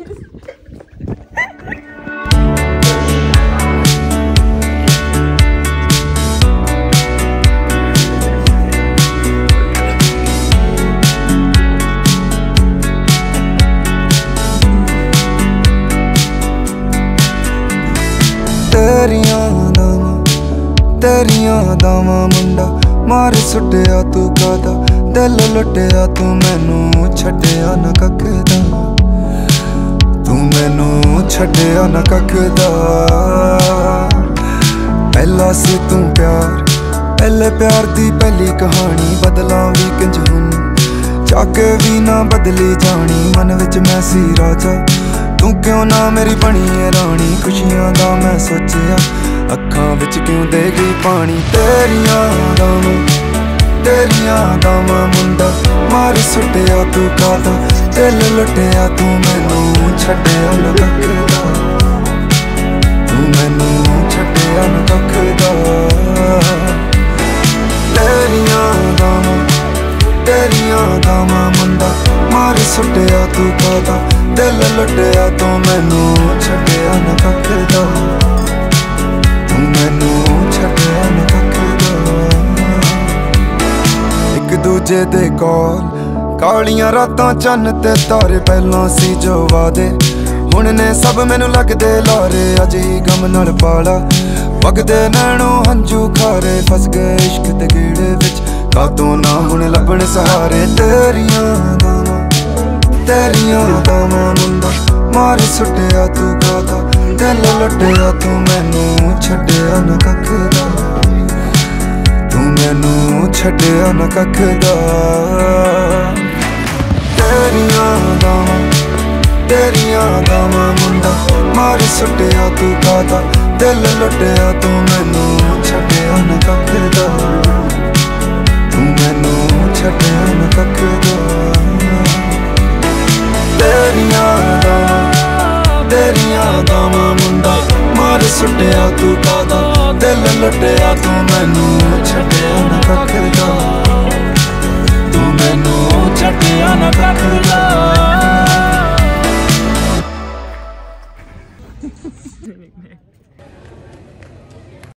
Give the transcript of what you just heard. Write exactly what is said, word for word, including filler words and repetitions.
तेरियां दावां तेरियां दावां मुंडा मार सुटिया तू कादा दिल लुटिया तू मैनू छड्डिया ना कखदा तू मैनू छड्डिया ना कखदा पहला सी तू प्यार पहले प्यार दी पहली कहानी बदलां भी किंज हुन चाके भी ना बदली जानी मन विच मैं सी राजा तू क्यों ना मेरी बनी है रानी खुशियां दा मैं सोचिया अखां विच क्यों दे गई पानी तेरियां दावां तेरियां दावां मुंडा मार सुटिया तू कादा दिल लुटिया तू मैनू छड्डिया ना कखदा तू मैनू छड्डिया ना कखदा तेरियां दावां तेरियां दावां मुंडा मार सुटिया तू कादा दिल लुटिया तू मैनू छड्डिया ना कखदा तू मैनू छड्डिया ना कखदा एक दूजे दे कोल कालियां रातां चन्न ते तारे पहलां सी जो वादे हुण ने सब मैनू लगदे लारे अज ही गम नाल पाला वगदे नैणों हंजू खारे फस गए इश्क दे गेड़े विच कातों ना हुण लभण सहारे तेरियां दावां तेरियां दावां मुंडा मार सुटिया तू कादा दिल लुटिया तू मैनू छड्डिया ना कखदा तू मैनू छड्डिया ना कखदा तेरियां दावां तेरियां दावां मुंडा मार सुटिया तू कादा दिल लुटिया तू मैनू छड्डिया ना कखदा तू मैनू छड्डिया ना कखदा तेरियां दावां तेरियां दावां मुंडा मार सुटिया तू कादा दिल लुटिया तू मैनू छड्डिया ना कखदा तू मैनू छड्डिया ना कखदा।